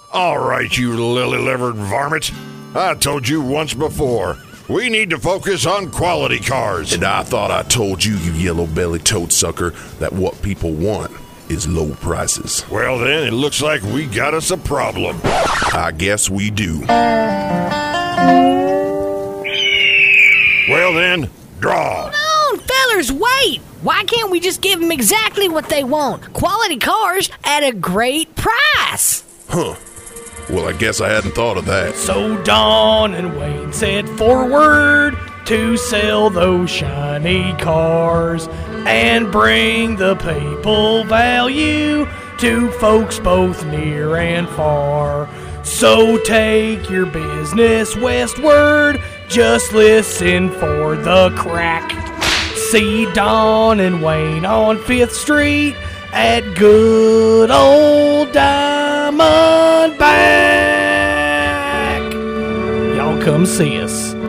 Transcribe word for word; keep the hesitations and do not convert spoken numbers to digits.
All right, you lily-livered varmint. I told you once before. We need to focus on quality cars. And I thought I told you, you yellow-bellied toad sucker, that what people want is low prices. Well then, it looks like we got us a problem. I guess we do. Well then, draw. Hold on, fellers, wait! Why can't we just give them exactly what they want? Quality cars at a great price! Huh. Well, I guess I hadn't thought of that. So Don and Wayne set forward to sell those shiny cars and bring the people value to folks both near and far. So take your business westward, just listen for the crack. See Don and Wayne on fifth Street at good old Diamondback. Y'all come see us.